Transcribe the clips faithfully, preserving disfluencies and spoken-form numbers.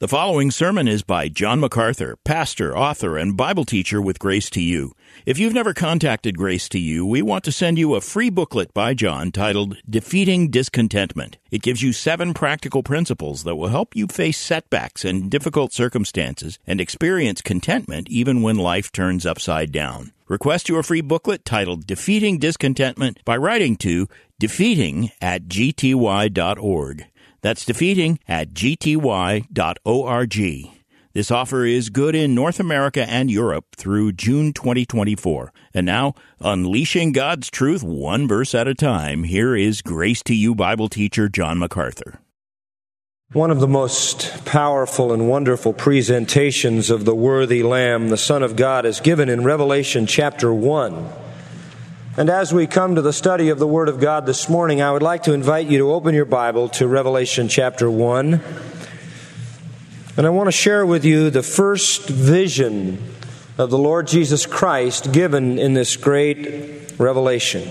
The following sermon is by John MacArthur, pastor, author, and Bible teacher with Grace to You. If you've never contacted Grace to You, we want to send you a free booklet by John titled Defeating Discontentment. It gives you seven practical principles that will help you face setbacks and difficult circumstances and experience contentment even when life turns upside down. Request your free booklet titled Defeating Discontentment by writing to defeating at g t y dot org. That's defeating at g t y dot org. This offer is good in North America and Europe through June twenty twenty-four. And now, unleashing God's truth one verse at a time, here is Grace to You Bible teacher John MacArthur. One of the most powerful and wonderful presentations of the worthy Lamb, the Son of God, is given in Revelation chapter one. And as we come to the study of the Word of God this morning, I would like to invite you to open your Bible to Revelation chapter one. And I want to share with you the first vision of the Lord Jesus Christ given in this great revelation.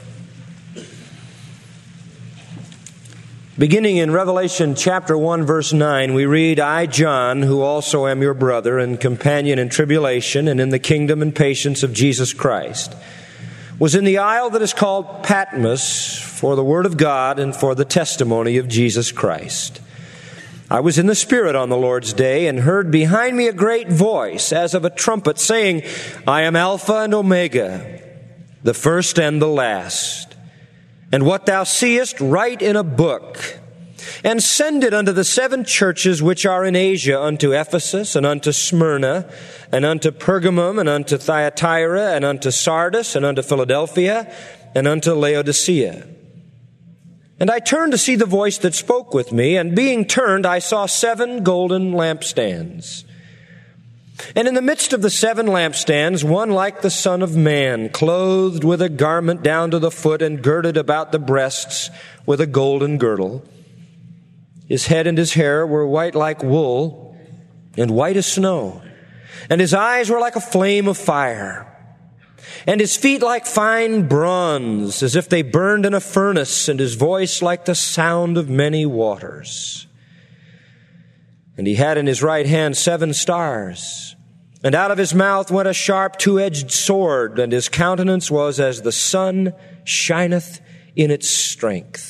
Beginning in Revelation chapter one, verse nine, we read, I, John, who also am your brother and companion in tribulation and in the kingdom and patience of Jesus Christ, was in the isle that is called Patmos for the word of God and for the testimony of Jesus Christ. I was in the Spirit on the Lord's day and heard behind me a great voice as of a trumpet saying, I am Alpha and Omega, the first and the last. And what thou seest, write in a book, and send it unto the seven churches which are in Asia, unto Ephesus, and unto Smyrna, and unto Pergamum, and unto Thyatira, and unto Sardis, and unto Philadelphia, and unto Laodicea. And I turned to see the voice that spoke with me, and being turned, I saw seven golden lampstands. And in the midst of the seven lampstands, one like the Son of Man, clothed with a garment down to the foot, and girded about the breasts with a golden girdle. His head and his hair were white like wool, and white as snow. And his eyes were like a flame of fire. And his feet like fine bronze, as if they burned in a furnace, and his voice like the sound of many waters. And he had in his right hand seven stars. And out of his mouth went a sharp two-edged sword, and his countenance was as the sun shineth in its strength.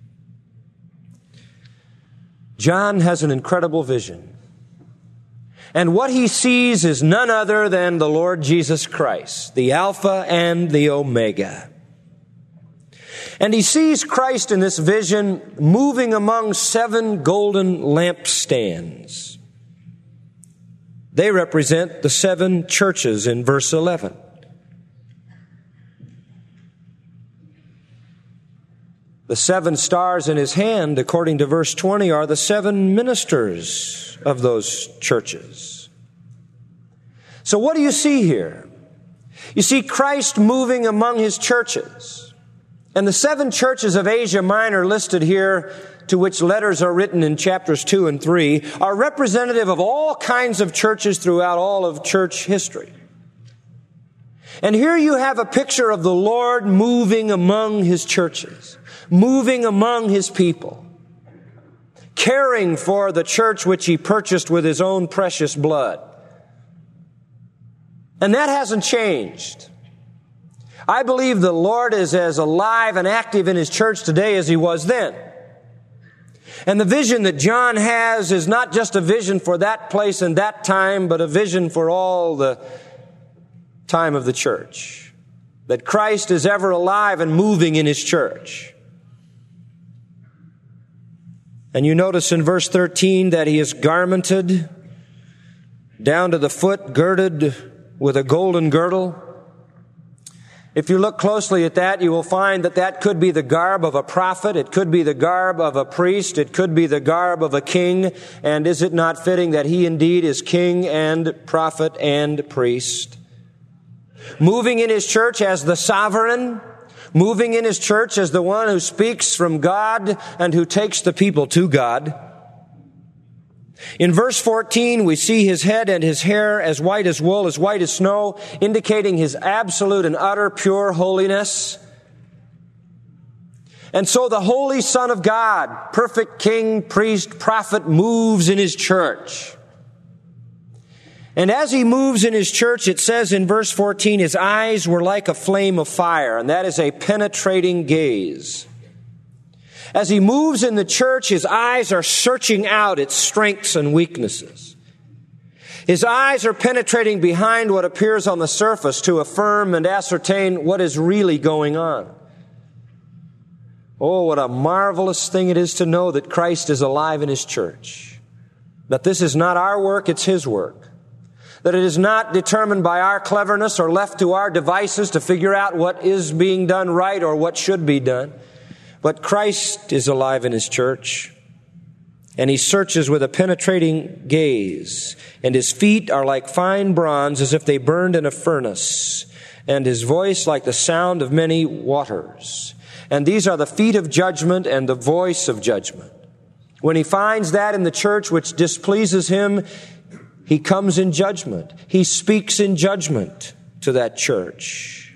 John has an incredible vision. And what he sees is none other than the Lord Jesus Christ, the Alpha and the Omega. And he sees Christ in this vision moving among seven golden lampstands. They represent the seven churches in verse eleven. The seven stars in his hand, according to verse twenty, are the seven ministers of those churches. So what do you see here? You see Christ moving among his churches. And the seven churches of Asia Minor listed here, to which letters are written in chapters two and three, are representative of all kinds of churches throughout all of church history. And here you have a picture of the Lord moving among his churches, moving among his people, caring for the church which he purchased with his own precious blood. And that hasn't changed. I believe the Lord is as alive and active in his church today as he was then. And the vision that John has is not just a vision for that place and that time, but a vision for all the time of the church. That Christ is ever alive and moving in his church. And you notice in verse thirteen that he is garmented down to the foot, girded with a golden girdle. If you look closely at that, you will find that that could be the garb of a prophet. It could be the garb of a priest. It could be the garb of a king. And is it not fitting that he indeed is king and prophet and priest? Moving in his church as the sovereign, moving in his church as the one who speaks from God and who takes the people to God. In verse fourteen, we see his head and his hair as white as wool, as white as snow, indicating his absolute and utter pure holiness. And so the Holy Son of God, perfect King, priest, prophet, moves in His church. And as He moves in His church, it says in verse fourteen, His eyes were like a flame of fire, and that is a penetrating gaze. As He moves in the church, His eyes are searching out its strengths and weaknesses. His eyes are penetrating behind what appears on the surface to affirm and ascertain what is really going on. Oh, what a marvelous thing it is to know that Christ is alive in His church. That this is not our work, it's His work. That it is not determined by our cleverness or left to our devices to figure out what is being done right or what should be done. But Christ is alive in His church. And He searches with a penetrating gaze. And His feet are like fine bronze as if they burned in a furnace. And His voice like the sound of many waters. And these are the feet of judgment and the voice of judgment. When He finds that in the church which displeases Him, He comes in judgment. He speaks in judgment to that church.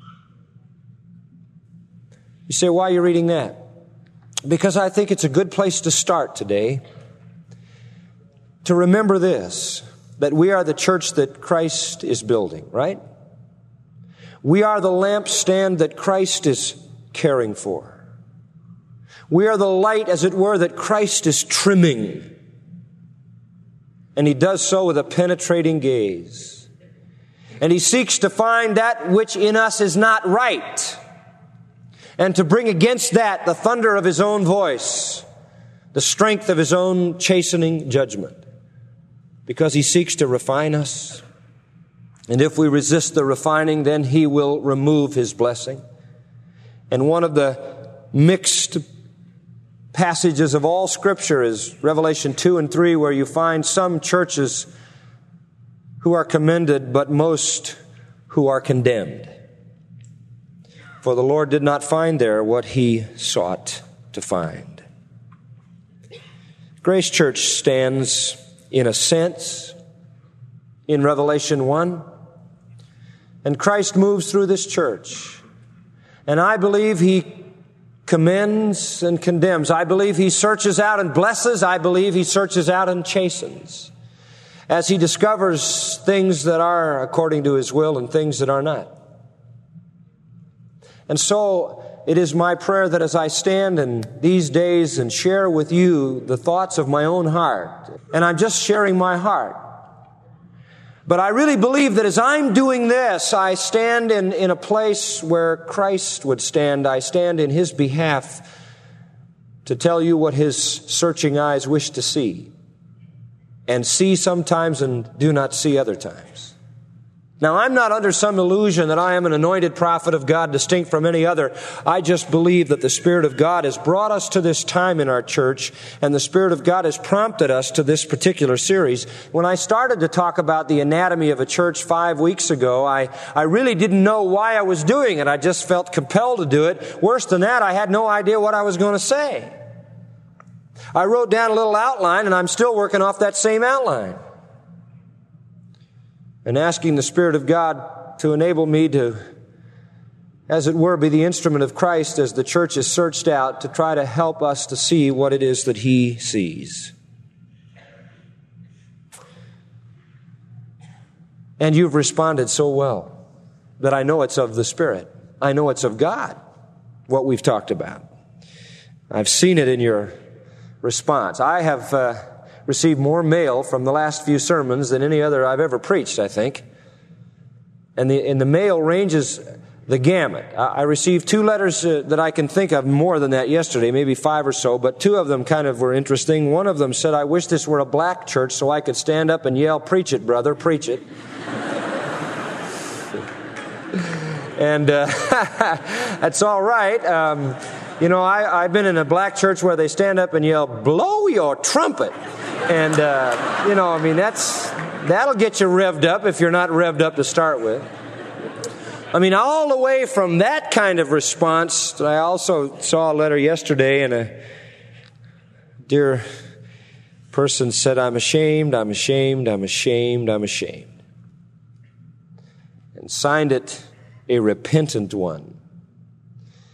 You say, why are you reading that? Because I think it's a good place to start today. To remember this, that we are the church that Christ is building, right? We are the lampstand that Christ is caring for. We are the light, as it were, that Christ is trimming. And He does so with a penetrating gaze. And He seeks to find that which in us is not right, and to bring against that the thunder of His own voice, the strength of His own chastening judgment. Because He seeks to refine us. And if we resist the refining, then He will remove His blessing. And one of the mixed passages of all Scripture is Revelation two and three, where you find some churches who are commended, but most who are condemned. For the Lord did not find there what He sought to find. Grace Church stands, in a sense, in Revelation one, and Christ moves through this church. And I believe He commends and condemns. I believe He searches out and blesses. I believe He searches out and chastens, as He discovers things that are according to His will and things that are not. And so it is my prayer that as I stand in these days and share with you the thoughts of my own heart, and I'm just sharing my heart, but I really believe that as I'm doing this, I stand in, in a place where Christ would stand. I stand in His behalf to tell you what His searching eyes wish to see, and see sometimes and do not see other times. Now, I'm not under some illusion that I am an anointed prophet of God distinct from any other. I just believe that the Spirit of God has brought us to this time in our church, and the Spirit of God has prompted us to this particular series. When I started to talk about the anatomy of a church five weeks ago, I, I really didn't know why I was doing it. I just felt compelled to do it. Worse than that, I had no idea what I was going to say. I wrote down a little outline, and I'm still working off that same outline, and asking the Spirit of God to enable me to, as it were, be the instrument of Christ as the church is searched out, to try to help us to see what it is that He sees. And you've responded so well that I know it's of the Spirit. I know it's of God, what we've talked about. I've seen it in your response. I have uh, received more mail from the last few sermons than any other I've ever preached, I think. And the, and the mail ranges the gamut. I, I received two letters uh, that I can think of, more than that yesterday, maybe five or so, but two of them kind of were interesting. One of them said, "I wish this were a black church so I could stand up and yell, 'Preach it, brother, preach it.'" And uh, that's all right. Um, you know, I, I've been in a black church where they stand up and yell, "Blow your trumpet." And, uh, you know, I mean, that's that'll get you revved up if you're not revved up to start with. I mean, all the way from that kind of response, I also saw a letter yesterday, and a dear person said, "I'm ashamed, I'm ashamed, I'm ashamed, I'm ashamed." And signed it, "A repentant one."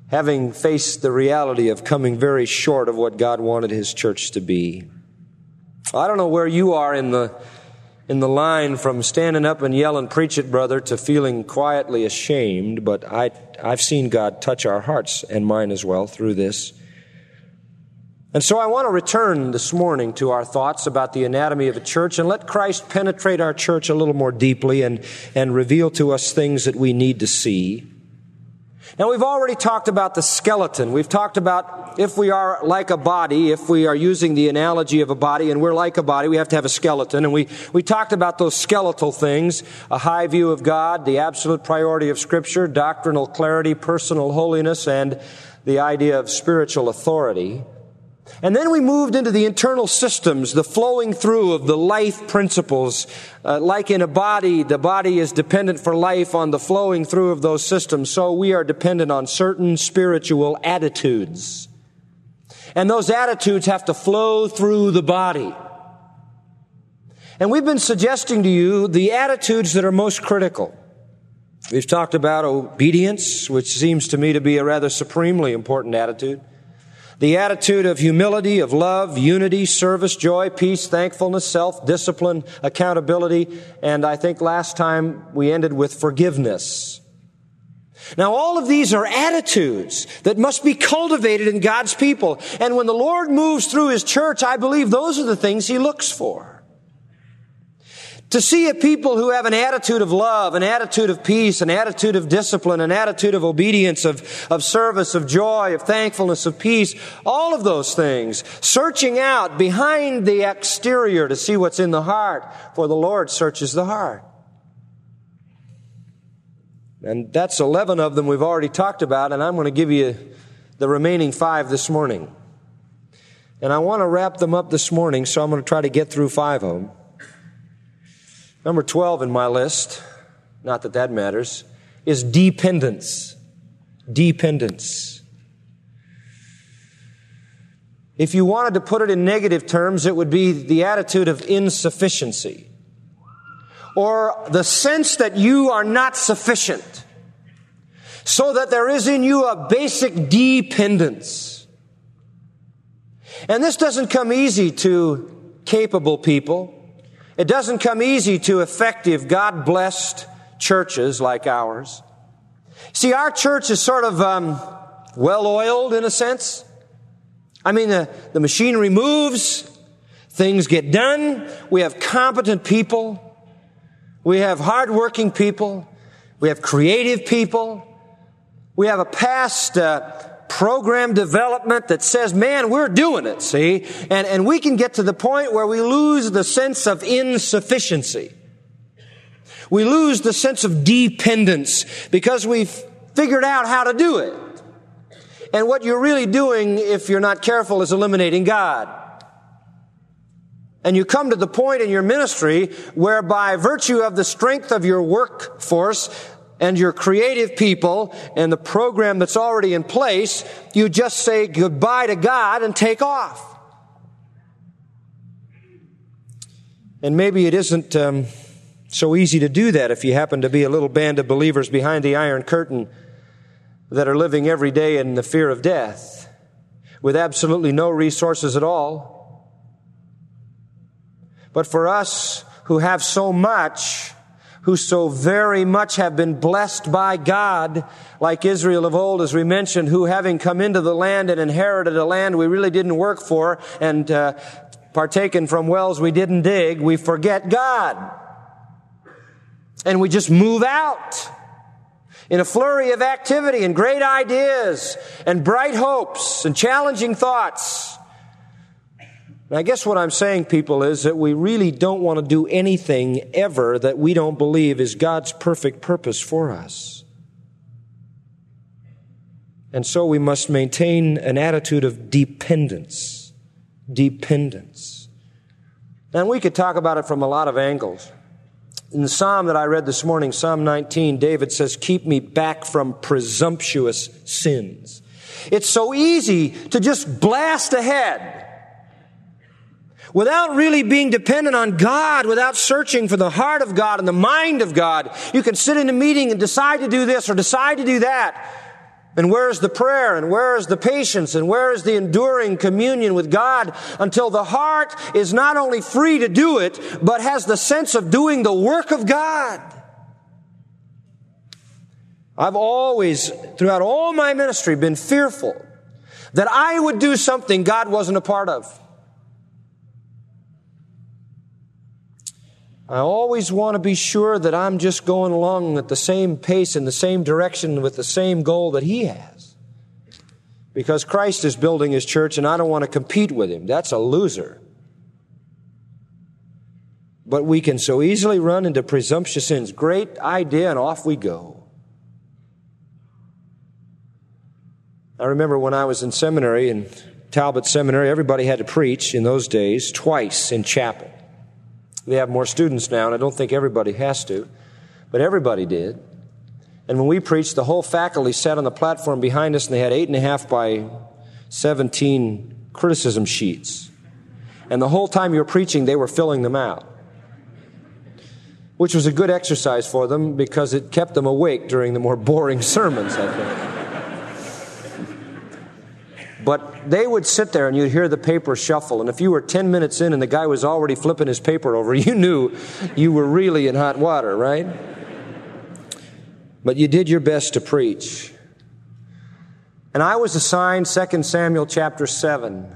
having faced the reality of coming very short of what God wanted His church to be. I don't know where you are in the in the line from standing up and yelling, "Preach it, brother," to feeling quietly ashamed, but I, I've seen God touch our hearts and mine as well through this. And so I want to return this morning to our thoughts about the anatomy of a church and let Christ penetrate our church a little more deeply and, and reveal to us things that we need to see. Now, we've already talked about the skeleton. We've talked about if we are like a body, if we are using the analogy of a body and we're like a body, we have to have a skeleton. And we, we talked about those skeletal things, a high view of God, the absolute priority of Scripture, doctrinal clarity, personal holiness, and the idea of spiritual authority. And then we moved into the internal systems, the flowing through of the life principles. Uh, like in a body, the body is dependent for life on the flowing through of those systems. So we are dependent on certain spiritual attitudes. And those attitudes have to flow through the body. And we've been suggesting to you the attitudes that are most critical. We've talked about obedience, which seems to me to be a rather supremely important attitude. The attitude of humility, of love, unity, service, joy, peace, thankfulness, self-discipline, accountability, and I think last time we ended with forgiveness. Now, all of these are attitudes that must be cultivated in God's people. And when the Lord moves through His church, I believe those are the things He looks for. To see a people who have an attitude of love, an attitude of peace, an attitude of discipline, an attitude of obedience, of, of service, of joy, of thankfulness, of peace, all of those things, searching out behind the exterior to see what's in the heart, for the Lord searches the heart. And that's eleven of them we've already talked about, and I'm going to give you the remaining five this morning. And I want to wrap them up this morning, so I'm going to try to get through five of them. Number twelve in my list, not that that matters, is dependence. Dependence. If you wanted to put it in negative terms, it would be the attitude of insufficiency, or the sense that you are not sufficient, so that there is in you a basic dependence. And this doesn't come easy to capable people. It doesn't come easy to effective, God-blessed churches like ours. See, our church is sort of um, well-oiled in a sense. I mean, the, the machinery moves, things get done, we have competent people, we have hard-working people, we have creative people, we have a past uh, program development that says, man, we're doing it, see? And, and we can get to the point where we lose the sense of insufficiency. We lose the sense of dependence because we've figured out how to do it. And what you're really doing, if you're not careful, is eliminating God. And you come to the point in your ministry where by virtue of the strength of your workforce and your creative people and the program that's already in place, you just say goodbye to God and take off. And maybe it isn't um, so easy to do that if you happen to be a little band of believers behind the Iron Curtain that are living every day in the fear of death with absolutely no resources at all. But for us who have so much, who so very much have been blessed by God, like Israel of old, as we mentioned, who having come into the land and inherited a land we really didn't work for and uh, partaken from wells we didn't dig, we forget God. And we just move out in a flurry of activity and great ideas and bright hopes and challenging thoughts. And I guess what I'm saying, people, is that we really don't want to do anything ever that we don't believe is God's perfect purpose for us. And so we must maintain an attitude of dependence. Dependence. And we could talk about it from a lot of angles. In the psalm that I read this morning, Psalm nineteen, David says, "Keep me back from presumptuous sins." It's so easy to just blast ahead without really being dependent on God, without searching for the heart of God and the mind of God. You can sit in a meeting and decide to do this or decide to do that. And where is the prayer? And where is the patience? And where is the enduring communion with God until the heart is not only free to do it, but has the sense of doing the work of God? I've always, throughout all my ministry, been fearful that I would do something God wasn't a part of. I always want to be sure that I'm just going along at the same pace in the same direction with the same goal that He has. Because Christ is building His church and I don't want to compete with Him. That's a loser. But we can so easily run into presumptuous sins. Great idea, and off we go. I remember when I was in seminary, in Talbot Seminary, everybody had to preach in those days twice in chapel. They have more students now, and I don't think everybody has to, but everybody did. And when we preached, the whole faculty sat on the platform behind us, and they had eight and a half by seventeen criticism sheets. And the whole time you were preaching, they were filling them out, which was a good exercise for them because it kept them awake during the more boring sermons, I think. But they would sit there and you'd hear the paper shuffle. And if you were ten minutes in and the guy was already flipping his paper over, you knew you were really in hot water, right? But you did your best to preach. And I was assigned Second Samuel chapter seven.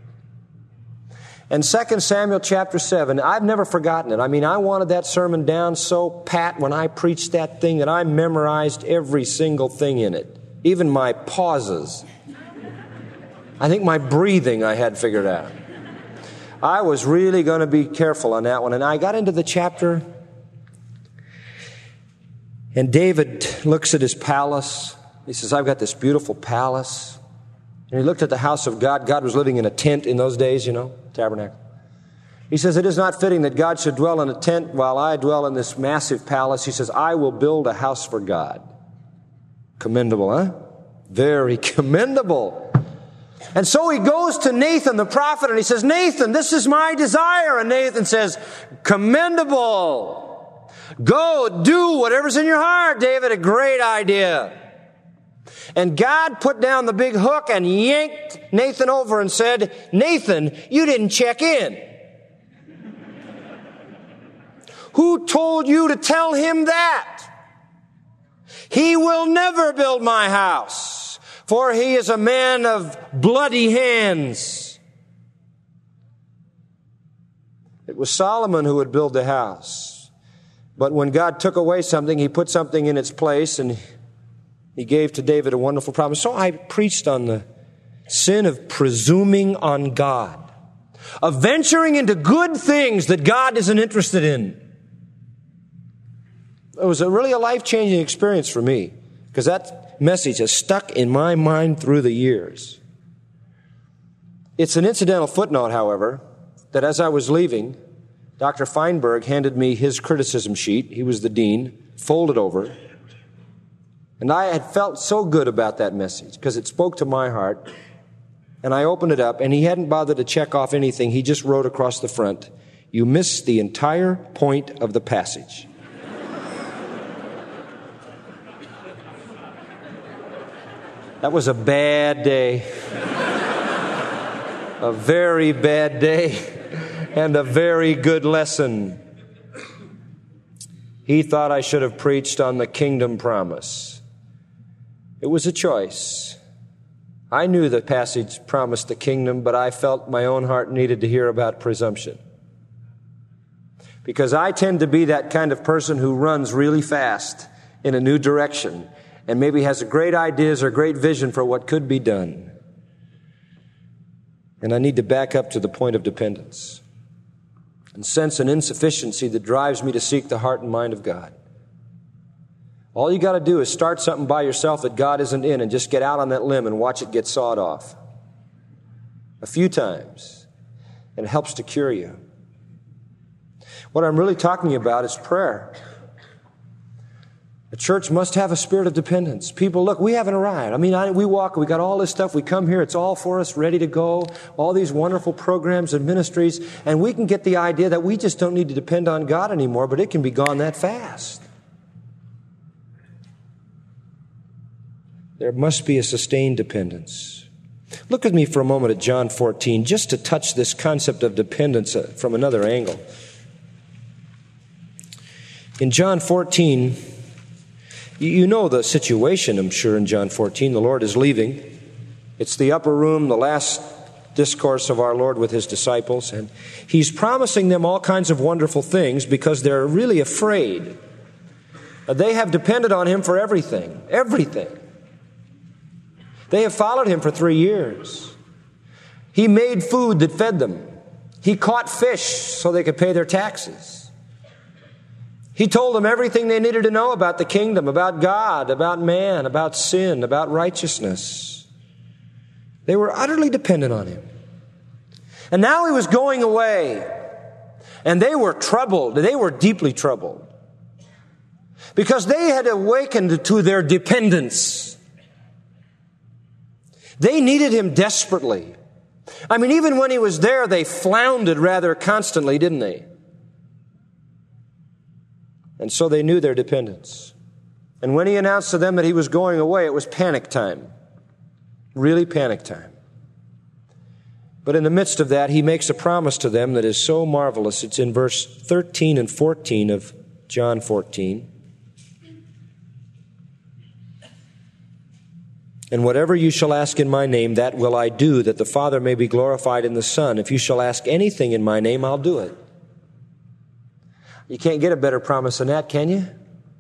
And Second Samuel chapter seven, I've never forgotten it. I mean, I wanted that sermon down so pat when I preached that thing that I memorized every single thing in it, even my pauses. I think my breathing I had figured out. I was really going to be careful on that one. And I got into the chapter, and David looks at his palace. He says, I've got this beautiful palace. And he looked at the house of God. God was living in a tent in those days, you know, tabernacle. He says, it is not fitting that God should dwell in a tent while I dwell in this massive palace. He says, I will build a house for God. Commendable, huh? Very commendable. And so he goes to Nathan the prophet and he says, Nathan, this is my desire. And Nathan says, commendable. Go do whatever's in your heart, David. A great idea. And God put down the big hook and yanked Nathan over and said, Nathan, you didn't check in. Who told you to tell him that? He will never build my house, for he is a man of bloody hands. It was Solomon who would build the house. But when God took away something, he put something in its place, and he gave to David a wonderful promise. So I preached on the sin of presuming on God, of venturing into good things that God isn't interested in. It was a really a life-changing experience for me, because that message has stuck in my mind through the years. It's an incidental footnote, however, that as I was leaving, Doctor Feinberg handed me his criticism sheet. He was the dean, folded over. And I had felt so good about that message because it spoke to my heart. And I opened it up, and he hadn't bothered to check off anything. He just wrote across the front, "You missed the entire point of the passage." That was a bad day. A very bad day. And a very good lesson. He thought I should have preached on the kingdom promise. It was a choice. I knew the passage promised the kingdom, but I felt my own heart needed to hear about presumption. Because I tend to be that kind of person who runs really fast in a new direction and maybe has great ideas or great vision for what could be done. And I need to back up to the point of dependence and sense an insufficiency that drives me to seek the heart and mind of God. All you got to do is start something by yourself that God isn't in and just get out on that limb and watch it get sawed off a few times. And it helps to cure you. What I'm really talking about is prayer. A church must have a spirit of dependence. People, look, we haven't arrived. I mean, I, we walk, we got all this stuff. We come here, it's all for us, ready to go. All these wonderful programs and ministries. And we can get the idea that we just don't need to depend on God anymore, but it can be gone that fast. There must be a sustained dependence. Look with me for a moment at John fourteen, just to touch this concept of dependence from another angle. In John fourteen, you know the situation, I'm sure, in John fourteen. The Lord is leaving. It's the upper room, the last discourse of our Lord with his disciples, and he's promising them all kinds of wonderful things because they're really afraid. They have depended on him for everything, everything. They have followed him for three years. He made food that fed them. He caught fish so they could pay their taxes. He told them everything they needed to know about the kingdom, about God, about man, about sin, about righteousness. They were utterly dependent on him. And now he was going away. And they were troubled. They were deeply troubled. Because they had awakened to their dependence. They needed him desperately. I mean, even when he was there, they floundered rather constantly, didn't they? And so they knew their dependence. And when he announced to them that he was going away, it was panic time. Really panic time. But in the midst of that, he makes a promise to them that is so marvelous. It's in verse thirteen and fourteen of John fourteen. And whatever you shall ask in my name, that will I do, that the Father may be glorified in the Son. If you shall ask anything in my name, I'll do it. You can't get a better promise than that, can you?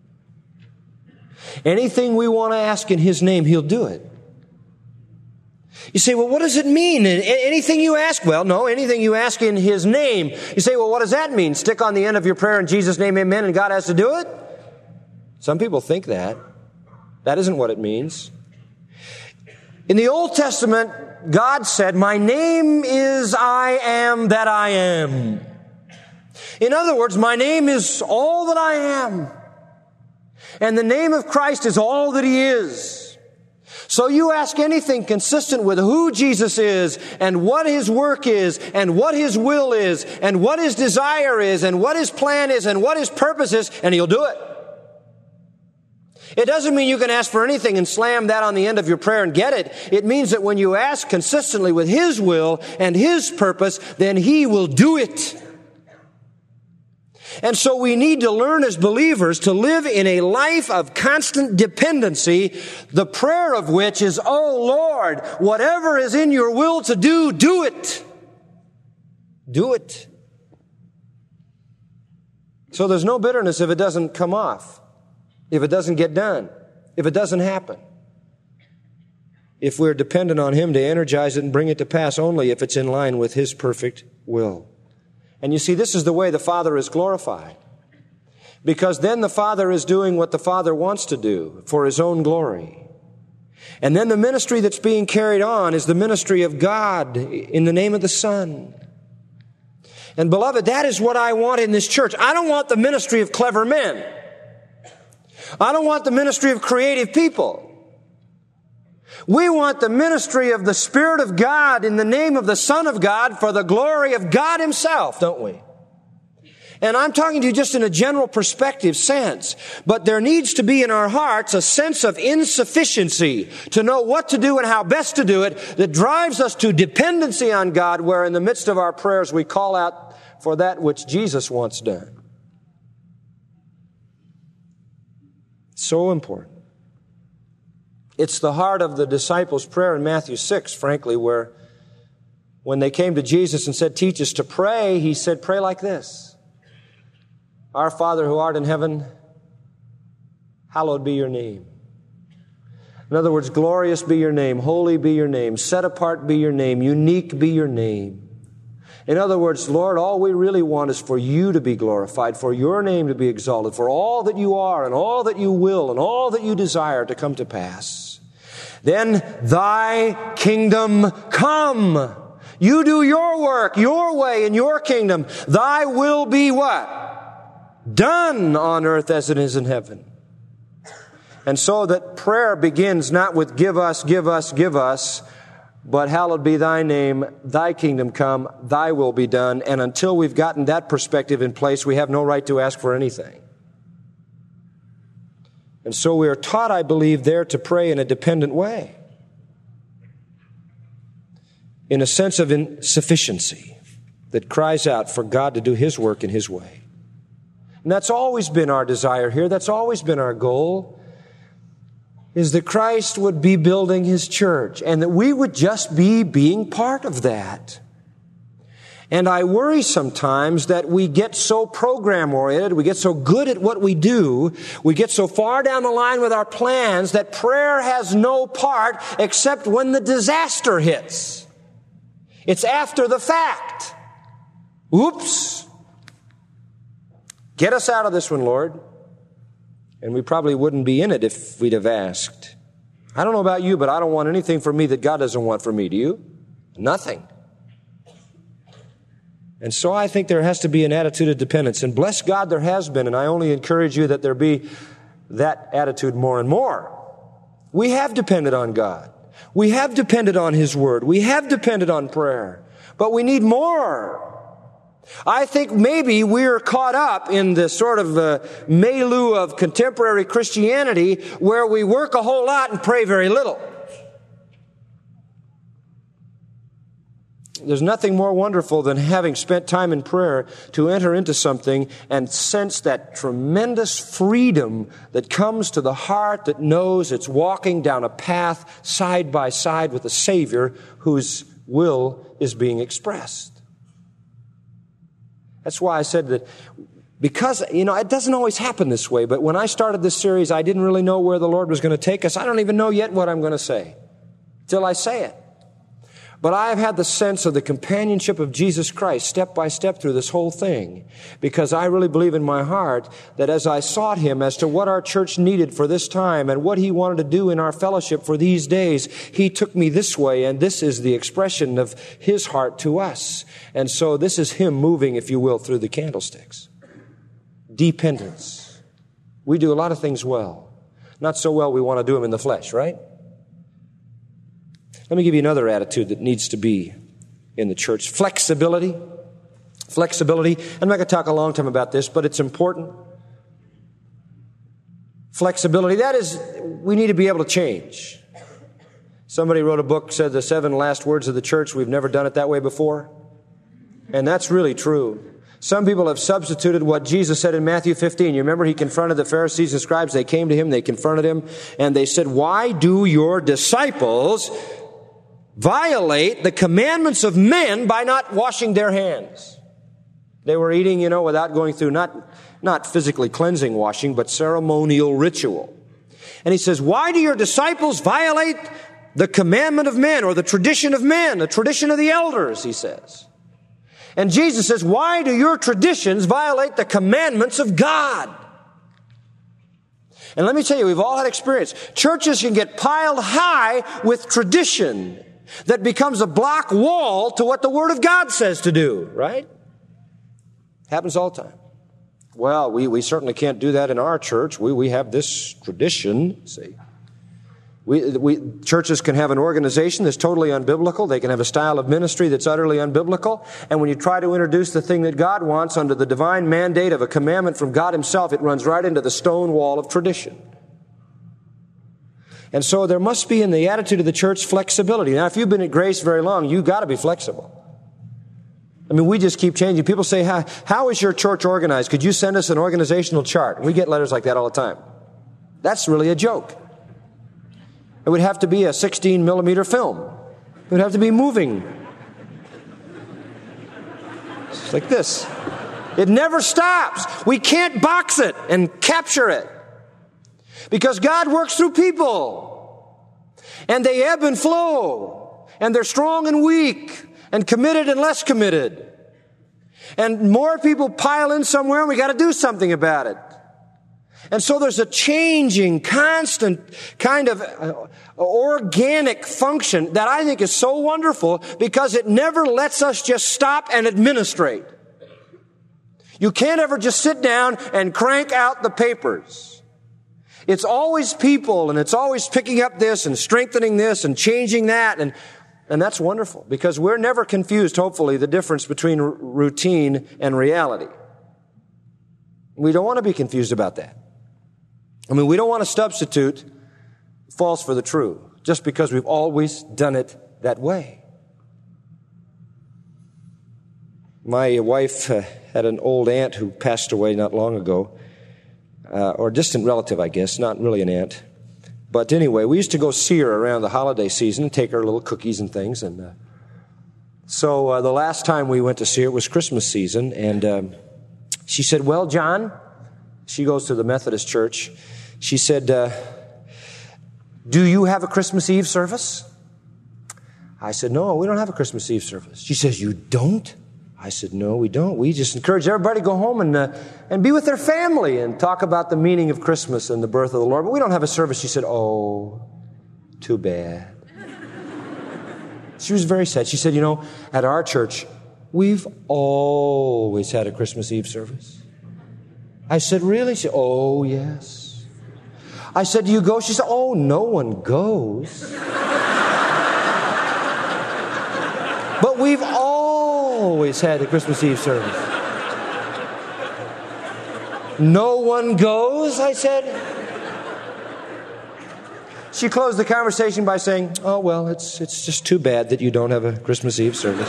Anything we want to ask in his name, he'll do it. You say, well, what does it mean? Anything you ask? Well, no, anything you ask in his name. You say, well, what does that mean? Stick on the end of your prayer in Jesus' name, amen, and God has to do it? Some people think that. That isn't what it means. In the Old Testament, God said, my name is I am that I am. In other words, my name is all that I am. And the name of Christ is all that he is. So you ask anything consistent with who Jesus is and what his work is and what his will is and what his desire is and what his plan is and what his purpose is, and he'll do it. It doesn't mean you can ask for anything and slam that on the end of your prayer and get it. It means that when you ask consistently with his will and his purpose, then he will do it. And so we need to learn as believers to live in a life of constant dependency, the prayer of which is, oh Lord, whatever is in your will to do, do it. Do it. So there's no bitterness if it doesn't come off, if it doesn't get done, if it doesn't happen. If we're dependent on him to energize it and bring it to pass only if it's in line with his perfect will. And you see, this is the way the Father is glorified. Because then the Father is doing what the Father wants to do for his own glory. And then the ministry that's being carried on is the ministry of God in the name of the Son. And beloved, that is what I want in this church. I don't want the ministry of clever men. I don't want the ministry of creative people. We want the ministry of the Spirit of God in the name of the Son of God for the glory of God himself, don't we? And I'm talking to you just in a general perspective sense. But there needs to be in our hearts a sense of insufficiency to know what to do and how best to do it that drives us to dependency on God, where in the midst of our prayers we call out for that which Jesus wants done. So important. It's the heart of the disciples' prayer in Matthew six, frankly, where when they came to Jesus and said, teach us to pray, he said, pray like this. Our Father who art in heaven, hallowed be your name. In other words, glorious be your name, holy be your name, set apart be your name, unique be your name. In other words, Lord, all we really want is for you to be glorified, for your name to be exalted, for all that you are and all that you will and all that you desire to come to pass. Then thy kingdom come. You do your work, your way in your kingdom. Thy will be what? Done on earth as it is in heaven. And so that prayer begins not with give us, give us, give us, but hallowed be thy name, thy kingdom come, thy will be done. And until we've gotten that perspective in place, we have no right to ask for anything. And so we are taught, I believe, there to pray in a dependent way, in a sense of insufficiency that cries out for God to do His work in His way. And that's always been our desire here. That's always been our goal, is that Christ would be building His church and that we would just be being part of that. And I worry sometimes that we get so program-oriented, we get so good at what we do, we get so far down the line with our plans that prayer has no part except when the disaster hits. It's after the fact. Oops. Get us out of this one, Lord. And we probably wouldn't be in it if we'd have asked. I don't know about you, but I don't want anything for me that God doesn't want for me. Do you? Nothing. And so I think there has to be an attitude of dependence. And bless God, there has been. And I only encourage you that there be that attitude more and more. We have depended on God. We have depended on His Word. We have depended on prayer. But we need more. I think maybe we're caught up in the sort of uh, milieu of contemporary Christianity where we work a whole lot and pray very little. There's nothing more wonderful than having spent time in prayer to enter into something and sense that tremendous freedom that comes to the heart that knows it's walking down a path side by side with a Savior whose will is being expressed. That's why I said that, because, you know, it doesn't always happen this way, but when I started this series, I didn't really know where the Lord was going to take us. I don't even know yet what I'm going to say till I say it. But I have had the sense of the companionship of Jesus Christ step by step through this whole thing, because I really believe in my heart that as I sought Him as to what our church needed for this time and what He wanted to do in our fellowship for these days, He took me this way, and this is the expression of His heart to us. And so this is Him moving, if you will, through the candlesticks. Dependence. We do a lot of things well. Not so well we want to do them in the flesh, right? Let me give you another attitude that needs to be in the church. Flexibility. Flexibility. I'm not going to talk a long time about this, but it's important. Flexibility. That is, we need to be able to change. Somebody wrote a book, said the seven last words of the church. We've never done it that way before. And that's really true. Some people have substituted what Jesus said in Matthew fifteen. You remember He confronted the Pharisees and scribes. They came to Him, they confronted Him, and they said, "Why do your disciples violate the commandments of men by not washing their hands?" They were eating, you know, without going through not, not physically cleansing washing, but ceremonial ritual. And He says, "Why do your disciples violate the commandment of men, or the tradition of men, the tradition of the elders?" He says. And Jesus says, "Why do your traditions violate the commandments of God?" And let me tell you, we've all had experience. Churches can get piled high with tradition that becomes a block wall to what the Word of God says to do, right? Happens all the time. Well, we, we certainly can't do that in our church. We, we have this tradition, see. We, we, churches can have an organization that's totally unbiblical. They can have a style of ministry that's utterly unbiblical. And when you try to introduce the thing that God wants under the divine mandate of a commandment from God Himself, it runs right into the stone wall of tradition. And so there must be in the attitude of the church flexibility. Now, if you've been at Grace very long, you've got to be flexible. I mean, we just keep changing. People say, how, how is your church organized? Could you send us an organizational chart? We get letters like that all the time. That's really a joke. It would have to be a sixteen millimeter film. It would have to be moving. It's like this. It never stops. We can't box it and capture it. Because God works through people. And they ebb and flow. And they're strong and weak. And committed and less committed. And more people pile in somewhere and we got to do something about it. And so there's a changing, constant kind of uh, organic function that I think is so wonderful because it never lets us just stop and administrate. You can't ever just sit down and crank out the papers. It's always people, and it's always picking up this and strengthening this and changing that, and and that's wonderful because we're never confused, hopefully, the difference between r- routine and reality. We don't want to be confused about that. I mean, we don't want to substitute false for the true just because we've always done it that way. My wife uh, had an old aunt who passed away not long ago, uh, or a distant relative, I guess, not really an aunt. But anyway, we used to go see her around the holiday season and take her little cookies and things. And uh, so uh, the last time we went to see her was Christmas season, and um, she said, well, John, she goes to the Methodist church. She said, uh, do you have a Christmas Eve service? I said, no, we don't have a Christmas Eve service. She says, you don't? I said, no, we don't. We just encourage everybody to go home and uh, and be with their family and talk about the meaning of Christmas and the birth of the Lord. But we don't have a service. She said, oh, too bad. She was very sad. She said, you know, at our church, we've always had a Christmas Eve service. I said, really? She said, oh, yes. I said, do you go? She said, oh, no one goes. But we've always had a Christmas Eve service. No one goes, I said. She closed the conversation by saying, oh, well, it's it's just too bad that you don't have a Christmas Eve service.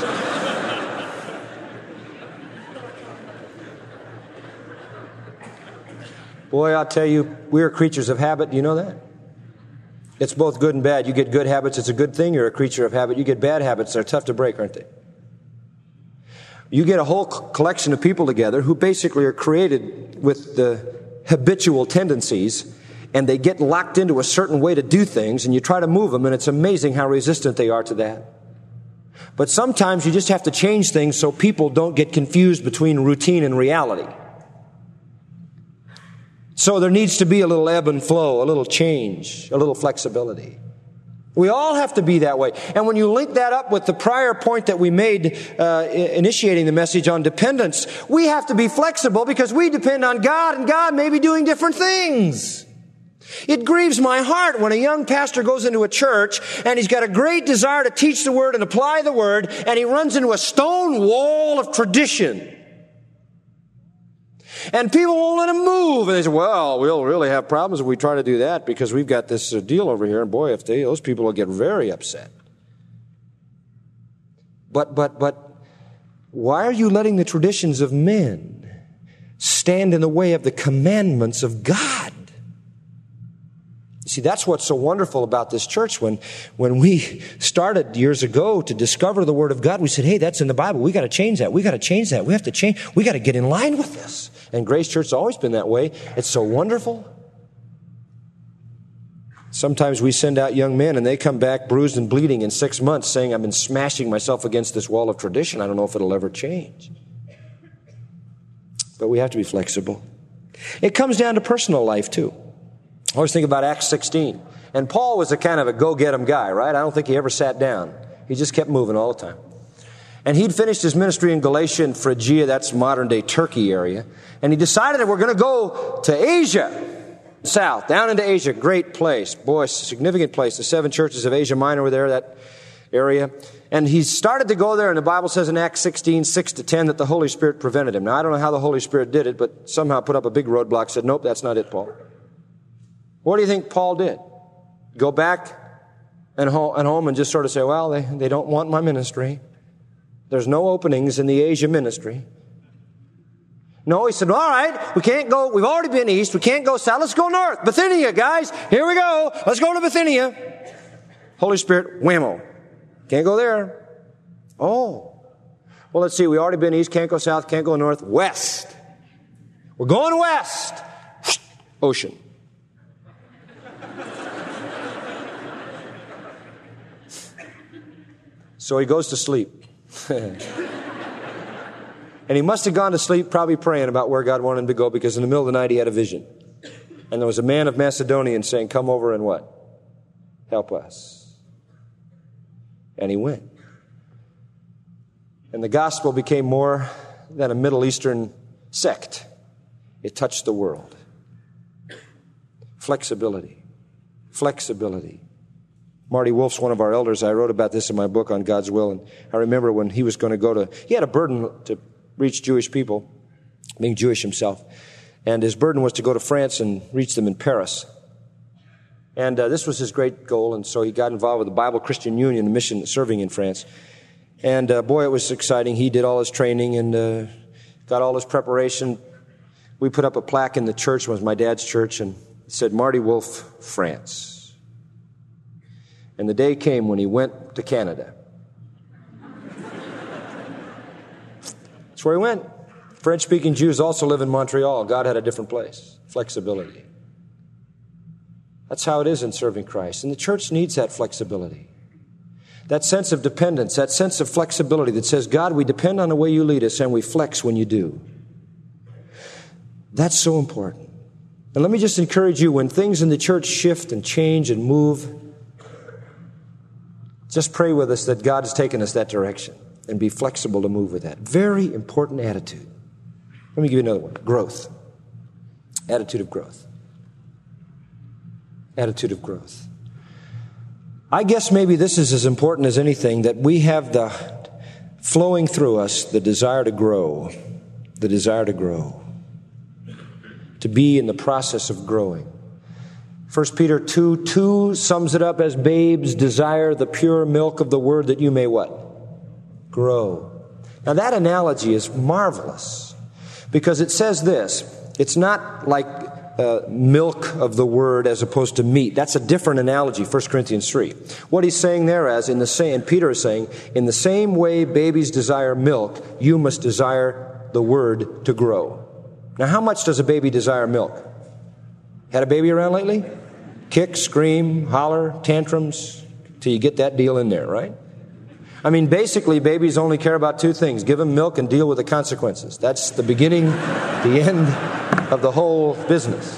Boy, I'll tell you, we are creatures of habit. Do you know that? It's both good and bad. You get good habits, it's a good thing. You're a creature of habit. You get bad habits, they're tough to break, aren't they? You get a whole collection of people together who basically are created with the habitual tendencies, and they get locked into a certain way to do things, and you try to move them, and it's amazing how resistant they are to that. But sometimes you just have to change things so people don't get confused between routine and reality. So there needs to be a little ebb and flow, a little change, a little flexibility. We all have to be that way. And when you link that up with the prior point that we made uh, initiating the message on dependence, we have to be flexible because we depend on God, and God may be doing different things. It grieves my heart when a young pastor goes into a church and he's got a great desire to teach the Word and apply the Word, and he runs into a stone wall of tradition. And people won't let him move. And they say, well, we'll really have problems if we try to do that because we've got this uh, deal over here. And boy, if they, those people will get very upset. But, but, but, why are you letting the traditions of men stand in the way of the commandments of God? See, that's what's so wonderful about this church. When, when we started years ago to discover the Word of God, we said, hey, that's in the Bible. We got to change that. We got to change that. We have to change. We got to get in line with this. And Grace Church has always been that way. It's so wonderful. Sometimes we send out young men and they come back bruised and bleeding in six months saying, I've been smashing myself against this wall of tradition. I don't know if it'll ever change. But we have to be flexible. It comes down to personal life too. I always think about Acts sixteen. And Paul was a kind of a go-get-em guy, right? I don't think he ever sat down. He just kept moving all the time. And he'd finished his ministry in Galatia and Phrygia, that's modern-day Turkey area. And he decided that we're going to go to Asia, south, down into Asia. Great place. Boy, significant place. The seven churches of Asia Minor were there, that area. And he started to go there, and the Bible says in Acts sixteen, six to ten, that the Holy Spirit prevented him. Now, I don't know how the Holy Spirit did it, but somehow put up a big roadblock, said, nope, that's not it, Paul. What do you think Paul did? Go back and home and just sort of say, well, they, they don't want my ministry. There's no openings in the Asia ministry. No, he said, all right, we can't go. We've already been east. We can't go south. Let's go north. Bithynia, guys. Here we go. Let's go to Bithynia. Holy Spirit, whammo. Can't go there. Oh. Well, let's see. We've already been east. Can't go south. Can't go north. West. We're going west. Ocean. So he goes to sleep. And he must have gone to sleep probably praying about where God wanted him to go, because in the middle of the night he had a vision. And there was a man of Macedonia saying, come over and what? Help us. And he went. And the gospel became more than a Middle Eastern sect. It touched the world. Flexibility. Flexibility. Marty Wolf's one of our elders. I wrote about this in my book on God's will. And I remember when he was going to go to, he had a burden to reach Jewish people, being Jewish himself. And his burden was to go to France and reach them in Paris. And uh, this was his great goal, and so he got involved with the Bible Christian Union, a mission serving in France. And uh, boy, it was exciting. He did all his training and uh, got all his preparation. We put up a plaque in the church, it was my dad's church, and it said, Marty Wolf, France. And the day came when he went to Canada. That's where he went. French-speaking Jews also live in Montreal. God had a different place. Flexibility. That's how it is in serving Christ. And the church needs that flexibility. That sense of dependence, that sense of flexibility that says, God, we depend on the way you lead us and we flex when you do. That's so important. And let me just encourage you, when things in the church shift and change and move, just pray with us that God has taken us that direction and be flexible to move with that. Very important attitude. Let me give you another one. Growth. Attitude of growth. Attitude of growth. I guess maybe this is as important as anything, that we have the flowing through us the desire to grow. The desire to grow. To be in the process of growing. First Peter two two sums it up as, babes, desire the pure milk of the word that you may what? Grow. Now that analogy is marvelous because it says this. It's not like uh, milk of the word as opposed to meat. That's a different analogy, First Corinthians three. What he's saying there as, in the same, and Peter is saying, in the same way babies desire milk, you must desire the word to grow. Now, how much does a baby desire milk? Had a baby around lately? Kick, scream, holler, tantrums, till you get that deal in there, right? I mean, basically, babies only care about two things. Give them milk and deal with the consequences. That's the beginning, the end of the whole business.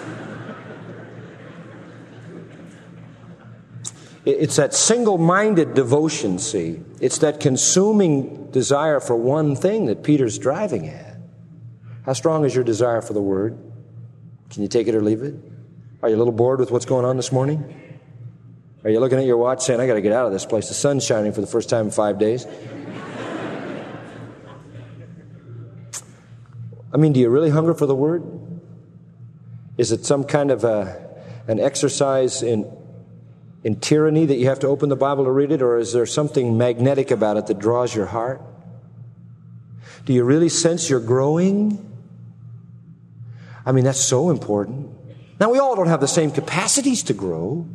It's that single-minded devotion, see. It's that consuming desire for one thing that Peter's driving at. How strong is your desire for the Word? Can you take it or leave it? Are you a little bored with what's going on this morning? Are you looking at your watch saying, I got to get out of this place. The sun's shining for the first time in five days. I mean, do you really hunger for the Word? Is it some kind of a, an exercise in, in tyranny that you have to open the Bible to read it? Or is there something magnetic about it that draws your heart? Do you really sense you're growing? I mean, that's so important. Now, we all don't have the same capacities to grow.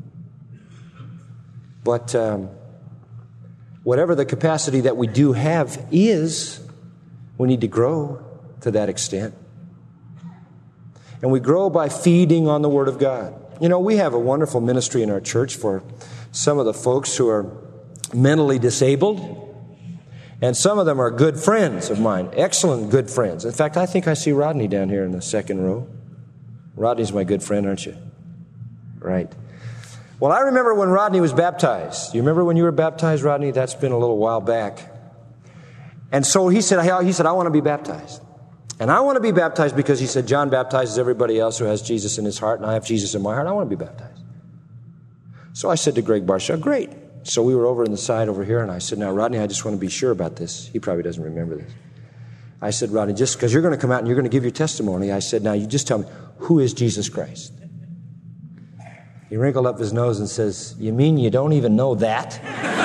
But um, whatever the capacity that we do have is, we need to grow to that extent. And we grow by feeding on the Word of God. You know, we have a wonderful ministry in our church for some of the folks who are mentally disabled. And some of them are good friends of mine, excellent good friends. In fact, I think I see Rodney down here in the second row. Rodney's my good friend, aren't you? Right. Well, I remember when Rodney was baptized. You remember when you were baptized, Rodney? That's been a little while back. And so he said, he said, I want to be baptized. And I want to be baptized because he said, John baptizes everybody else who has Jesus in his heart, and I have Jesus in my heart. I want to be baptized. So I said to Greg Barshaw, great. So we were over on the side over here, and I said, now, Rodney, I just want to be sure about this. He probably doesn't remember this. I said, Rodney, just because you're going to come out and you're going to give your testimony, I said, now, you just tell me, who is Jesus Christ? He wrinkled up his nose and says, you mean you don't even know that?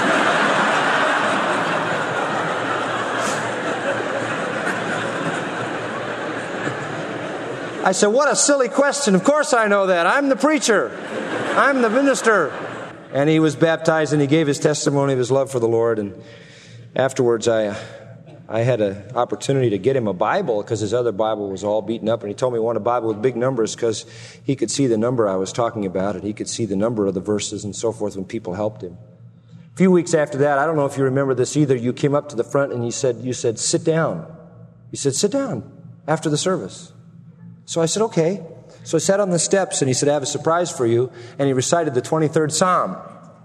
I said, what a silly question. Of course I know that. I'm the preacher. I'm the minister. And he was baptized, and he gave his testimony of his love for the Lord. And afterwards, I I had an opportunity to get him a Bible because his other Bible was all beaten up. And he told me he wanted a Bible with big numbers because he could see the number I was talking about, and he could see the number of the verses and so forth when people helped him. A few weeks after that, I don't know if you remember this either, you came up to the front and you said, you said, sit down. You said, sit down after the service. So I said, okay. So I sat on the steps, and he said, I have a surprise for you. And he recited the twenty-third Psalm.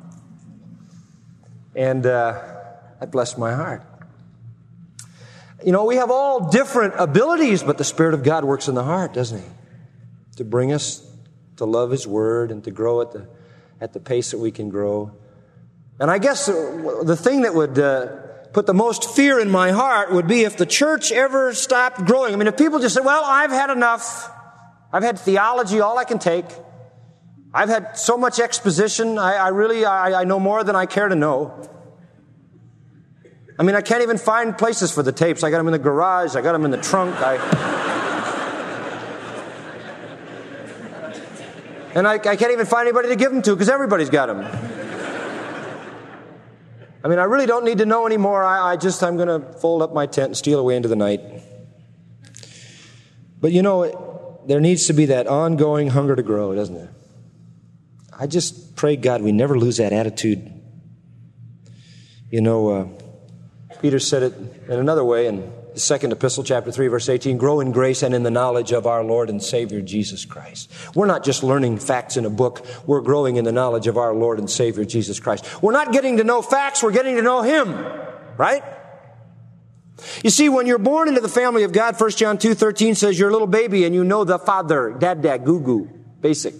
And uh, that blessed my heart. You know, we have all different abilities, but the Spirit of God works in the heart, doesn't He? To bring us to love His Word and to grow at the, at the pace that we can grow. And I guess the thing that would uh, put the most fear in my heart would be if the church ever stopped growing. I mean, if people just said, well, I've had enough. I've had theology, all I can take. I've had so much exposition. I, I really, I, I know more than I care to know. I mean, I can't even find places for the tapes. I got them in the garage. I got them in the trunk. I, and I, I can't even find anybody to give them to because everybody's got them. I mean, I really don't need to know anymore. I, I just, I'm going to fold up my tent and steal away into the night. But you know, there needs to be that ongoing hunger to grow, doesn't there? I just pray, God, we never lose that attitude. You know, uh, Peter said it in another way in the second epistle, chapter three, verse eighteen, grow in grace and in the knowledge of our Lord and Savior, Jesus Christ. We're not just learning facts in a book. We're growing in the knowledge of our Lord and Savior, Jesus Christ. We're not getting to know facts. We're getting to know Him, right? You see, when you're born into the family of God, First John two thirteen says you're a little baby and you know the Father, dad, dad, goo, goo, basic.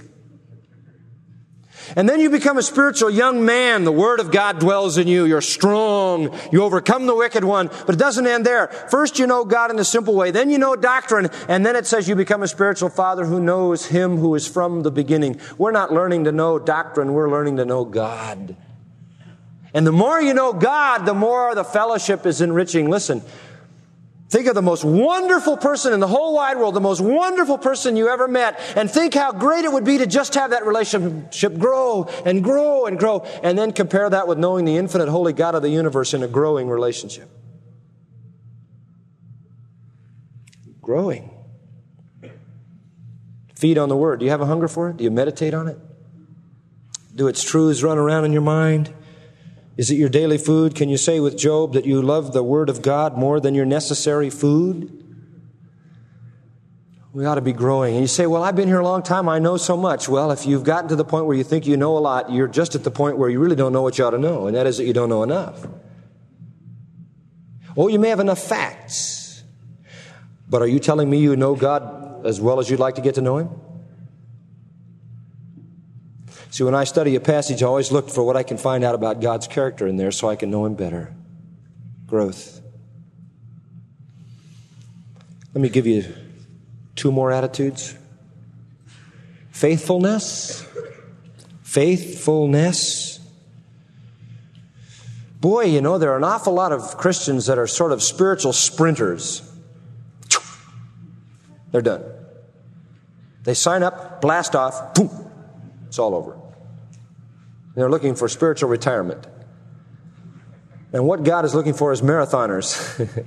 And then you become a spiritual young man. The Word of God dwells in you. You're strong. You overcome the wicked one. But it doesn't end there. First you know God in a simple way. Then you know doctrine. And then it says you become a spiritual father who knows Him who is from the beginning. We're not learning to know doctrine. We're learning to know God. And the more you know God, the more the fellowship is enriching. Listen, think of the most wonderful person in the whole wide world, the most wonderful person you ever met, and think how great it would be to just have that relationship grow and grow and grow, and then compare that with knowing the infinite holy God of the universe in a growing relationship. Growing. Feed on the Word. Do you have a hunger for it? Do you meditate on it? Do its truths run around in your mind? Is it your daily food? Can you say with Job that you love the Word of God more than your necessary food? We ought to be growing. And you say, well, I've been here a long time. I know so much. Well, if you've gotten to the point where you think you know a lot, you're just at the point where you really don't know what you ought to know, and that is that you don't know enough. Oh, you may have enough facts, but are you telling me you know God as well as you'd like to get to know Him? See, when I study a passage, I always look for what I can find out about God's character in there so I can know Him better. Growth. Let me give you two more attitudes. Faithfulness. Faithfulness. Boy, you know, there are an awful lot of Christians that are sort of spiritual sprinters. They're done. They sign up, blast off, boom, it's all over. They're looking for spiritual retirement. And what God is looking for is marathoners.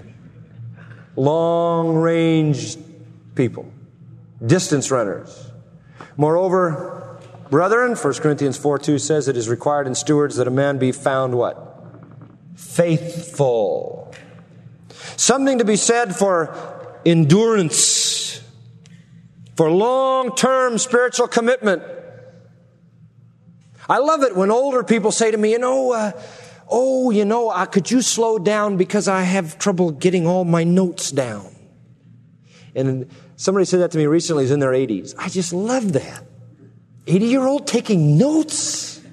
Long-range people. Distance runners. Moreover, brethren, First Corinthians four two says it is required in stewards that a man be found what? Faithful. Something to be said for endurance. For long-term spiritual commitment. I love it when older people say to me, you know, uh, oh, you know, uh, could you slow down because I have trouble getting all my notes down. And somebody said that to me recently, who's in their eighties. I just love that. eighty-year-old taking notes.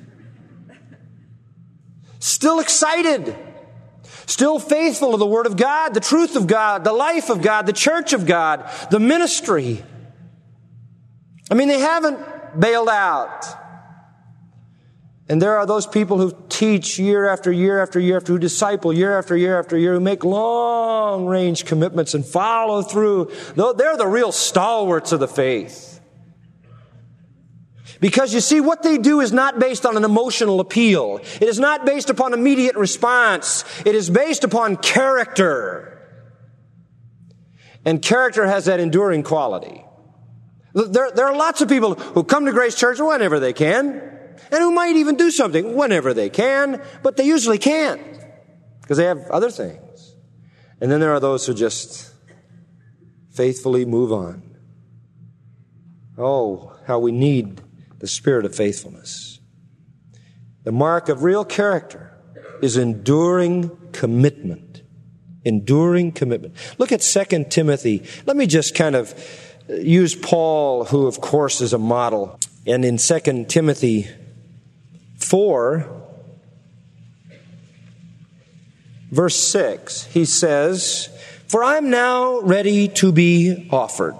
Still excited. Still faithful to the Word of God, the truth of God, the life of God, the church of God, the ministry. I mean, they haven't bailed out. And there are those people who teach year after year after year after, who disciple year after year after year, who make long-range commitments and follow through. They're the real stalwarts of the faith. Because you see, what they do is not based on an emotional appeal. It is not based upon immediate response. It is based upon character. And character has that enduring quality. There, there are lots of people who come to Grace Church whenever they can. And who might even do something whenever they can, but they usually can't because they have other things. And then there are those who just faithfully move on. Oh, how we need the spirit of faithfulness. The mark of real character is enduring commitment. Enduring commitment. Look at Second Timothy. Let me just kind of use Paul, who of course is a model. And in Second Timothy four, verse six, he says, "For I am now ready to be offered."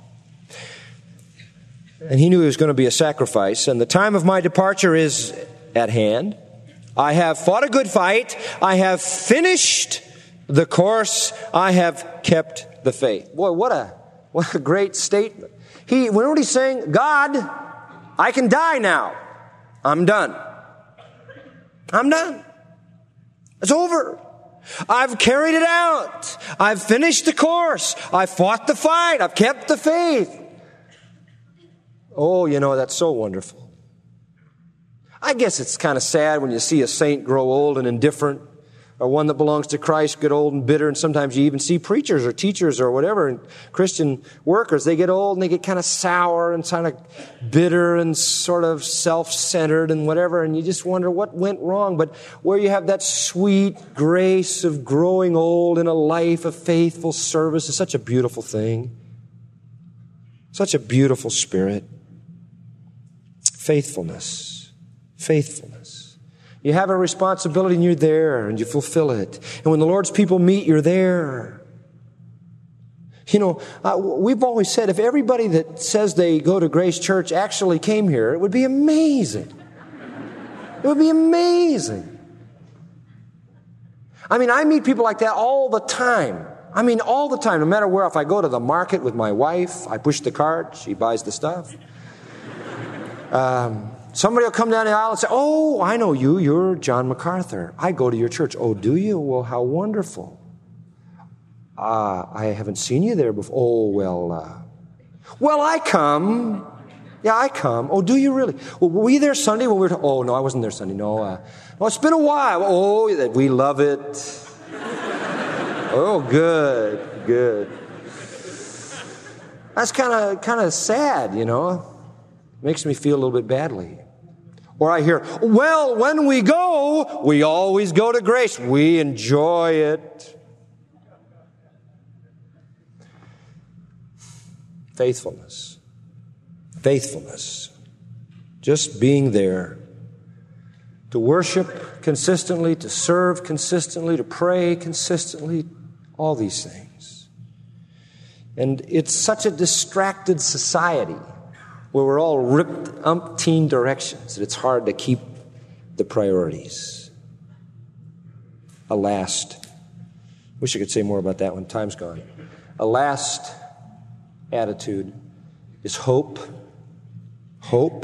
And he knew he was going to be a sacrifice, and the time of my departure is at hand. I have fought a good fight. I have finished the course. I have kept the faith. Boy, what a what a great statement. He, you know what he's saying? God, I can die now. I'm done. I'm done. It's over. I've carried it out. I've finished the course. I've fought the fight. I've kept the faith. Oh, you know, that's so wonderful. I guess it's kind of sad when you see a saint grow old and indifferent, or one that belongs to Christ get old and bitter, and sometimes you even see preachers or teachers or whatever, and Christian workers, they get old and they get kind of sour and kind of bitter and sort of self-centered and whatever, and you just wonder what went wrong. But where you have that sweet grace of growing old in a life of faithful service is such a beautiful thing. Such a beautiful spirit. Faithfulness. Faithfulness. You have a responsibility and you're there and you fulfill it. And when the Lord's people meet, you're there. You know, uh, we've always said if everybody that says they go to Grace Church actually came here, it would be amazing. It would be amazing. I mean, I meet people like that all the time. I mean, all the time, no matter where. If I go to the market with my wife, I push the cart, she buys the stuff. Um, somebody will come down the aisle and say, "Oh, I know you. You're John MacArthur. I go to your church." "Oh, do you? Well, how wonderful." Uh, I haven't seen you there before." "Oh, well, uh, well, I come. Yeah, I come." "Oh, do you really? Well, were you there Sunday when we were t-" "Oh, no, I wasn't there Sunday. No, uh, oh, it's been a while." "Oh, we love it." "Oh, good, good." That's kind of kind of sad, you know. Makes me feel a little bit badly. Or I hear, "Well, when we go, we always go to Grace. We enjoy it." Faithfulness. Faithfulness. Just being there. To worship consistently, to serve consistently, to pray consistently. All these things. And it's such a distracted society where we're all ripped umpteen directions that it's hard to keep the priorities. A last, wish I could say more about that one, time's gone. A last attitude is hope. Hope.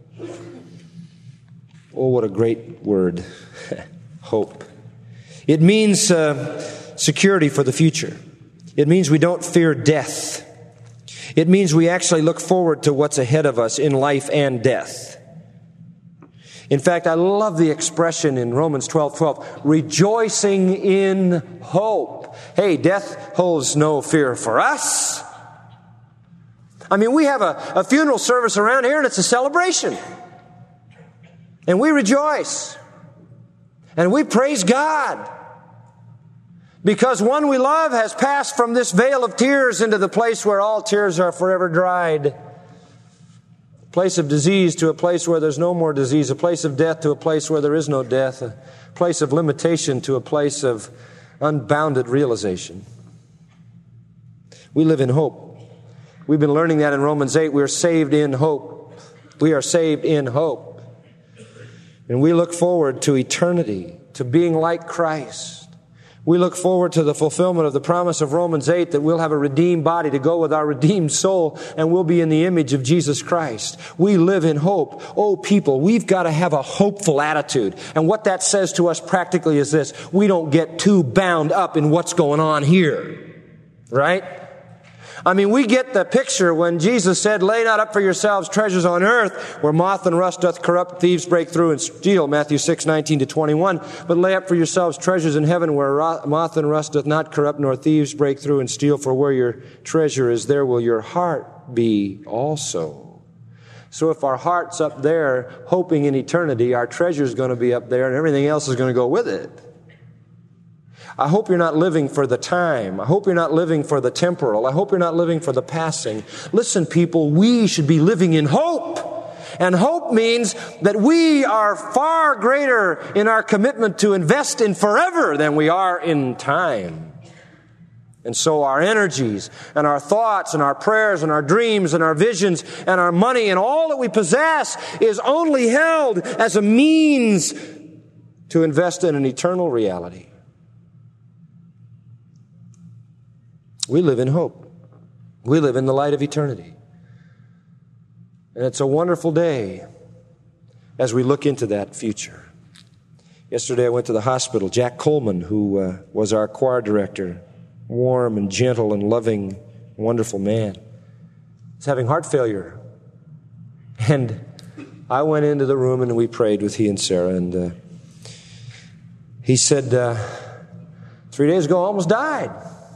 Oh, what a great word. Hope. It means uh, security for the future. It means we don't fear death. It means we actually look forward to what's ahead of us in life and death. In fact, I love the expression in Romans twelve twelve, rejoicing in hope. Hey, death holds no fear for us. I mean, we have a, a funeral service around here and it's a celebration. And we rejoice. And we praise God. Because one we love has passed from this vale of tears into the place where all tears are forever dried. A place of disease to a place where there's no more disease. A place of death to a place where there is no death. A place of limitation to a place of unbounded realization. We live in hope. We've been learning that in Romans eight. We are saved in hope. We are saved in hope. And we look forward to eternity, to being like Christ. We look forward to the fulfillment of the promise of Romans eight that we'll have a redeemed body to go with our redeemed soul and we'll be in the image of Jesus Christ. We live in hope. Oh, people, we've got to have a hopeful attitude. And what that says to us practically is this. We don't get too bound up in what's going on here. Right? I mean, we get the picture when Jesus said, "Lay not up for yourselves treasures on earth, where moth and rust doth corrupt, thieves break through and steal," Matthew six nineteen to twenty-one. "But lay up for yourselves treasures in heaven, where moth and rust doth not corrupt, nor thieves break through and steal. For where your treasure is, there will your heart be also." So if our heart's up there, hoping in eternity, our treasure's going to be up there, and everything else is going to go with it. I hope you're not living for the time. I hope you're not living for the temporal. I hope you're not living for the passing. Listen, people, we should be living in hope. And hope means that we are far greater in our commitment to invest in forever than we are in time. And so our energies and our thoughts and our prayers and our dreams and our visions and our money and all that we possess is only held as a means to invest in an eternal reality. We live in hope. We live in the light of eternity. And it's a wonderful day as we look into that future. Yesterday I went to the hospital. Jack Coleman, who uh, was our choir director, warm and gentle and loving, wonderful man, is having heart failure. And I went into the room and we prayed with he and Sarah. And uh, he said, uh, three days ago I almost died.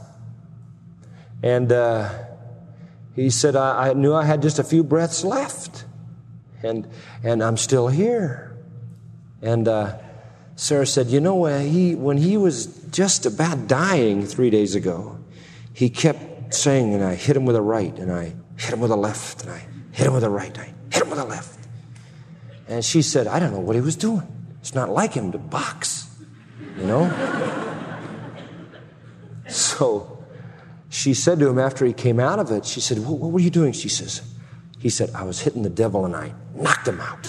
And uh, he said, I, I knew I had just a few breaths left. And and I'm still here. And uh, Sarah said, you know, uh, he when he was just about dying three days ago, he kept saying, and I hit him with a right, and I hit him with a left, and I hit him with a right, and I hit him with a left. And she said, I don't know what he was doing. It's not like him to box, you know? So she said to him after he came out of it, she said, what, what were you doing? She says, he said, I was hitting the devil and I knocked him out.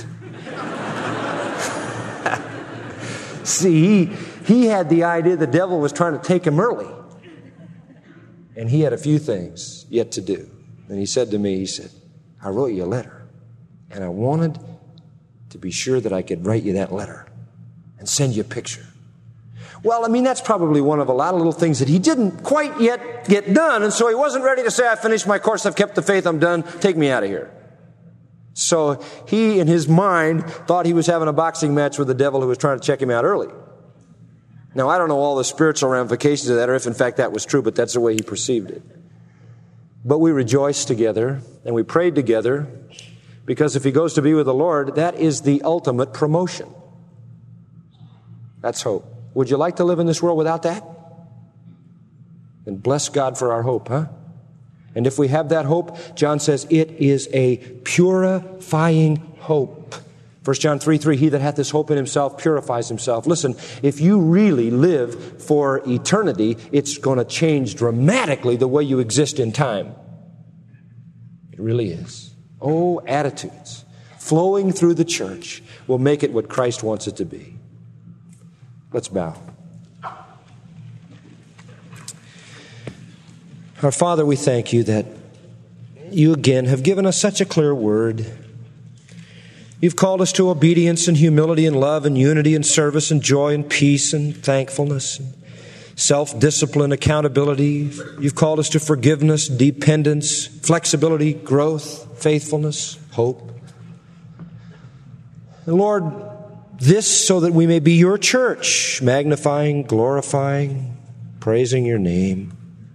See, he, he had the idea the devil was trying to take him early. And he had a few things yet to do. And he said to me, he said, I wrote you a letter. And I wanted to be sure that I could write you that letter and send you a picture. Well, I mean, that's probably one of a lot of little things that he didn't quite yet get done. And so he wasn't ready to say, I finished my course, I've kept the faith, I'm done, take me out of here. So he, in his mind, thought he was having a boxing match with the devil who was trying to check him out early. Now, I don't know all the spiritual ramifications of that, or if in fact that was true, but that's the way he perceived it. But we rejoiced together, and we prayed together, because if he goes to be with the Lord, that is the ultimate promotion. That's hope. Would you like to live in this world without that? Then bless God for our hope, huh? And if we have that hope, John says it is a purifying hope. First John three three, he that hath this hope in himself purifies himself. Listen, if you really live for eternity, it's going to change dramatically the way you exist in time. It really is. Oh, attitudes flowing through the church will make it what Christ wants it to be. Let's bow. Our Father, we thank you that you again have given us such a clear word. You've called us to obedience and humility and love and unity and service and joy and peace and thankfulness and self-discipline, accountability. You've called us to forgiveness, dependence, flexibility, growth, faithfulness, hope. And Lord, this so that we may be your church, magnifying, glorifying, praising your name.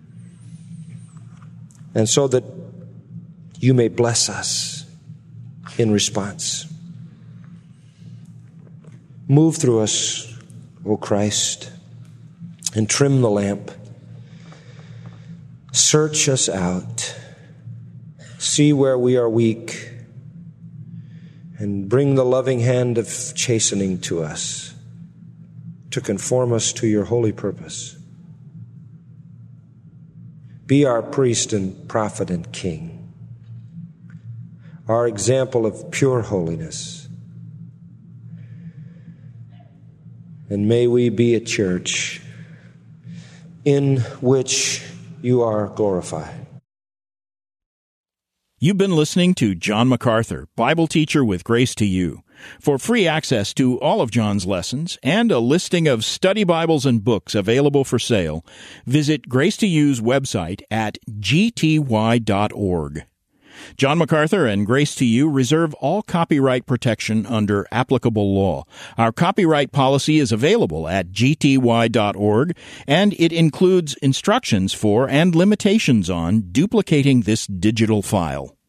And so that you may bless us in response. Move through us, O Christ, and trim the lamp. Search us out. See where we are weak. And bring the loving hand of chastening to us to conform us to your holy purpose. Be our priest and prophet and king, our example of pure holiness. And may we be a church in which you are glorified. You've been listening to John MacArthur, Bible teacher with Grace to You. For free access to all of John's lessons and a listing of study Bibles and books available for sale, visit Grace to You's website at g t y dot org. John MacArthur and Grace to You reserve all copyright protection under applicable law. Our copyright policy is available at g t y dot org, and it includes instructions for and limitations on duplicating this digital file.